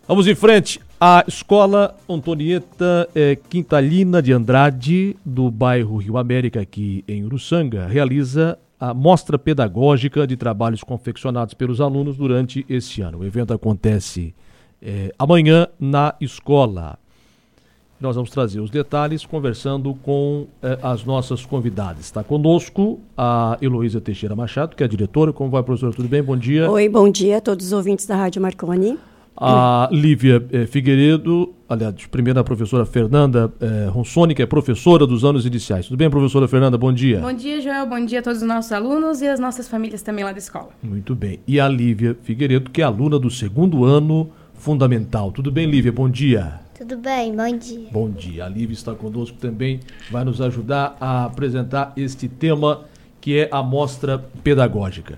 Vamos em frente. A Escola Antonieta Quintalina de Andrade, do bairro Rio América, aqui em Uruçanga, realiza a mostra pedagógica de trabalhos confeccionados pelos alunos durante este ano. O evento acontece amanhã na escola. Nós vamos trazer os detalhes conversando com as nossas convidadas. Está conosco a Heloísa Teixeira Machado, que é a diretora. Como vai, professora? Tudo bem? Bom dia. Oi, bom dia a todos os ouvintes da Rádio Marconi. A Lívia Figueiredo, aliás, primeiro a professora Fernanda Ronsoni, que é professora dos anos iniciais. Tudo bem, professora Fernanda? Bom dia. Bom dia, Joel. Bom dia a todos os nossos alunos e as nossas famílias também lá da escola. Muito bem. E a Lívia Figueiredo, que é aluna do 2º ano fundamental. Tudo bem, Lívia? Bom dia. Tudo bem, bom dia. Bom dia. A Lívia está conosco também, vai nos ajudar a apresentar este tema que é a mostra pedagógica.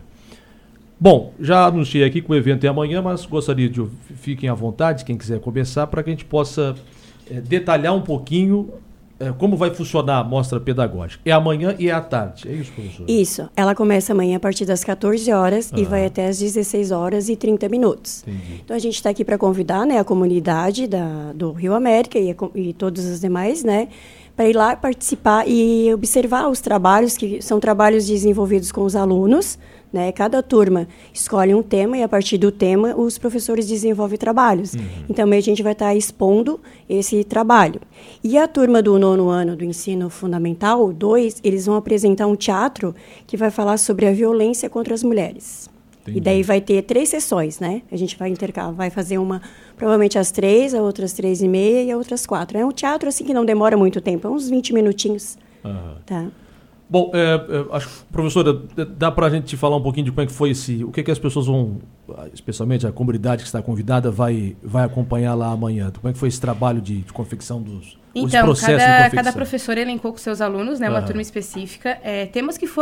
Bom, já anunciei aqui que o evento é amanhã, mas gostaria de fiquem à vontade, quem quiser começar, para que a gente possa detalhar um pouquinho como vai funcionar a mostra pedagógica. É amanhã e é à tarde, é isso, professor? Isso, ela começa amanhã a partir das 14 horas e vai até às 16 horas e 30 minutos. Entendi. Então a gente está aqui para convidar, né, a comunidade do Rio América e todos os demais, né, para ir lá participar e observar os trabalhos, que são trabalhos desenvolvidos com os alunos, né? Cada turma escolhe um tema e, a partir do tema, os professores desenvolvem trabalhos. Então, a gente vai estar expondo esse trabalho. E a turma do 9º ano do ensino fundamental, 2, eles vão apresentar um teatro que vai falar sobre a violência contra as mulheres. Entendi. E daí vai ter 3 sessões, né? A gente vai intercalar, vai fazer uma, provavelmente às 3, a outras 3h30 e a outras 4. É um teatro, assim, que não demora muito tempo, é uns 20 minutinhos. Tá? Bom, acho que, professora, dá para a gente falar um pouquinho de como é que foi o que as pessoas vão, especialmente a comunidade que está convidada, vai acompanhar lá amanhã? Como é que foi esse trabalho de confecção dos processos de confecção? Cada professor elencou com seus alunos, né, uma turma específica, temas que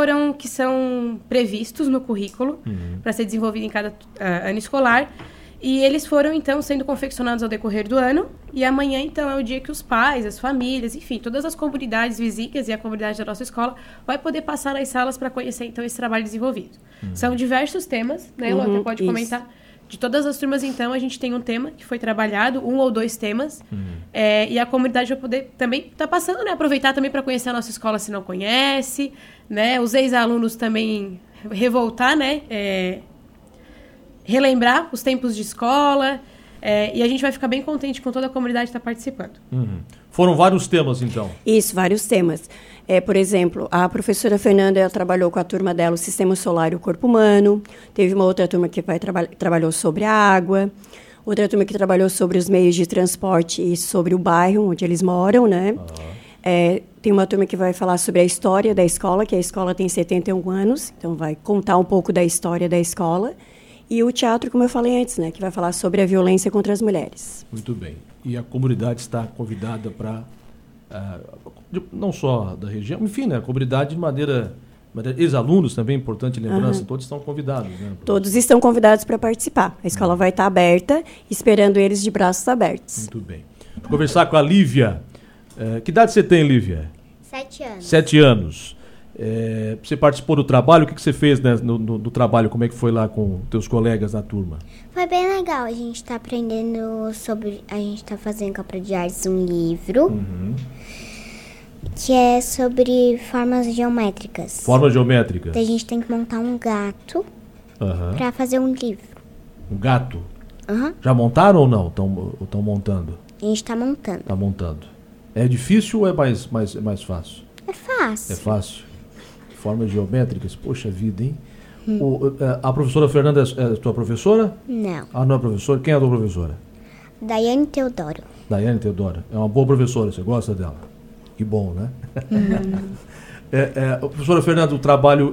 são previstos no currículo para ser desenvolvido em cada ano escolar. E eles foram, então, sendo confeccionados ao decorrer do ano. E amanhã, então, é o dia que os pais, as famílias, enfim, todas as comunidades vizinhas e a comunidade da nossa escola vai poder passar nas salas para conhecer, então, esse trabalho desenvolvido. São diversos temas, né, Elô? Você pode comentar. De todas as turmas, então, a gente tem um tema que foi trabalhado, 1 ou 2 temas. E a comunidade vai poder também estar passando, né? Aproveitar também para conhecer a nossa escola se não conhece, né? Os ex-alunos também revoltar, né? Relembrar os tempos de escola, e a gente vai ficar bem contente com toda a comunidade que está participando. Foram vários temas, então? Isso, vários temas. Por exemplo, a professora Fernanda, ela trabalhou com a turma dela o sistema solar e o corpo humano. Teve uma outra turma que trabalhou sobre a água. Outra turma que trabalhou sobre os meios de transporte e sobre o bairro onde eles moram, né? Tem uma turma que vai falar sobre a história da escola, que a escola tem 71 anos, então vai contar um pouco da história da escola. E o teatro, como eu falei antes, né, que vai falar sobre a violência contra as mulheres. Muito bem. E a comunidade está convidada para, não só da região, enfim, né, a comunidade de maneira ex-alunos também, importante lembrança, todos estão convidados, né? Todos estão convidados para participar. A escola vai estar aberta, esperando eles de braços abertos. Muito bem. Vou conversar com a Lívia. Que idade você tem, Lívia? 7 anos. 7 anos. Você participou do trabalho, o que você fez, né, no trabalho, como é que foi lá com teus colegas na turma? Foi bem legal, a gente está aprendendo sobre, a gente está fazendo com a Pro de Artes um livro, que é sobre formas geométricas. Formas geométricas? Então a gente tem que montar um gato para fazer um livro. Um gato? Já montaram ou não? Estão montando? A gente está montando. Está montando. É difícil ou é mais fácil? É fácil. É fácil. Formas geométricas, poxa vida, hein? A professora Fernanda é tua professora? Não. Não é professora? Quem é a tua professora? Daiane Teodoro. Daiane Teodoro. É uma boa professora, você gosta dela? Que bom, né? Professora Fernanda, o trabalho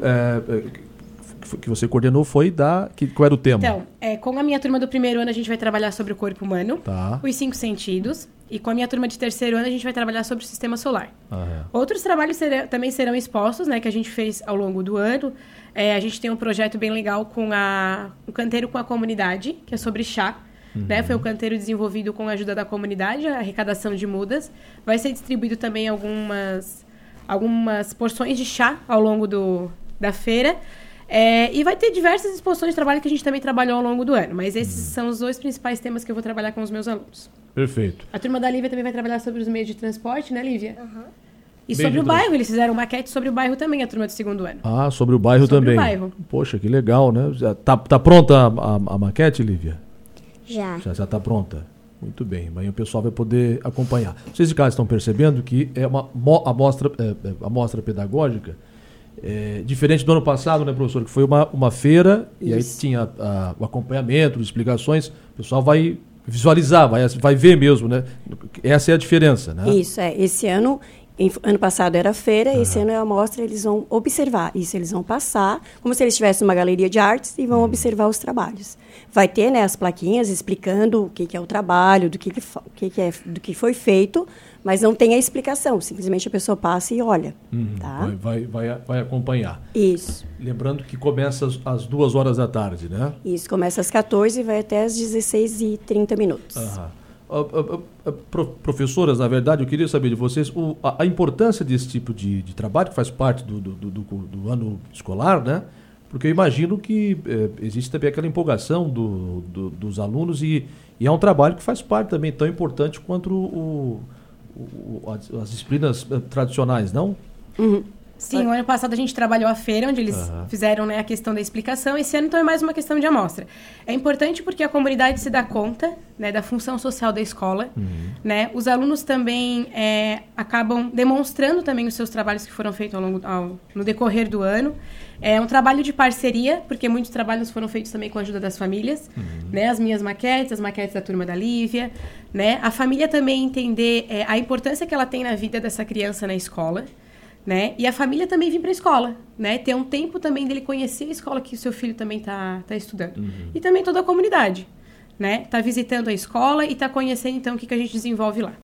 que você coordenou foi qual era o tema? Então, com a minha turma do 1º ano, a gente vai trabalhar sobre o corpo humano, os 5 sentidos. E com a minha turma de 3º ano, a gente vai trabalhar sobre o sistema solar. Outros trabalhos também serão expostos, né, que a gente fez ao longo do ano. A gente tem um projeto bem legal com o canteiro com a comunidade, que é sobre chá. Né? Foi um canteiro desenvolvido com a ajuda da comunidade, a arrecadação de mudas. Vai ser distribuído também algumas porções de chá ao longo da feira. E vai ter diversas exposições de trabalho que a gente também trabalhou ao longo do ano, mas esses são os 2 principais temas que eu vou trabalhar com os meus alunos. Perfeito. A turma da Lívia também vai trabalhar sobre os meios de transporte, né, Lívia? Uhum. E sobre o bairro, eles fizeram maquete sobre o bairro também, a turma do 2º ano. Ah, sobre o bairro sobre também. O bairro. Poxa, que legal, né? Tá pronta a maquete, Lívia? Já. Já está pronta. Muito bem, amanhã o pessoal vai poder acompanhar. Vocês de casa estão percebendo que é uma amostra pedagógica diferente do ano passado, né, professor? Que foi uma feira. Isso. E aí tinha o acompanhamento, explicações. O pessoal vai visualizar, vai ver mesmo, né? Essa é a diferença, né? Isso, esse ano passado era feira, esse ano é a amostra, eles vão observar. Isso, eles vão passar, como se eles estivessem numa galeria de artes e vão observar os trabalhos. Vai ter, né, as plaquinhas explicando o que é o trabalho, do que foi feito, mas não tem a explicação. Simplesmente a pessoa passa e olha. Tá? Vai acompanhar. Isso. Lembrando que começa às 2h da tarde, né? Isso, começa às 14h e vai até às 16h30. Professoras, na verdade, eu queria saber de vocês a importância desse tipo de trabalho, que faz parte do ano escolar, né? Porque eu imagino que existe também aquela empolgação dos alunos e é um trabalho que faz parte também tão importante quanto as disciplinas tradicionais, não? Uhum. Sim, o ano passado a gente trabalhou a feira, onde eles fizeram, né, a questão da explicação. Esse ano, então, é mais uma questão de amostra. É importante porque a comunidade se dá conta, né, da função social da escola. Né? Os alunos também acabam demonstrando também os seus trabalhos que foram feitos no decorrer do ano. É um trabalho de parceria, porque muitos trabalhos foram feitos também com a ajuda das famílias. Né? As minhas maquetes, as maquetes da turma da Lívia. Né? A família também entender a importância que ela tem na vida dessa criança na escola. Né? E a família também vir para a escola, né? Ter um tempo também dele conhecer a escola que o seu filho também tá estudando. E também toda a comunidade, né? Tá visitando a escola e tá conhecendo, então, o que a gente desenvolve lá.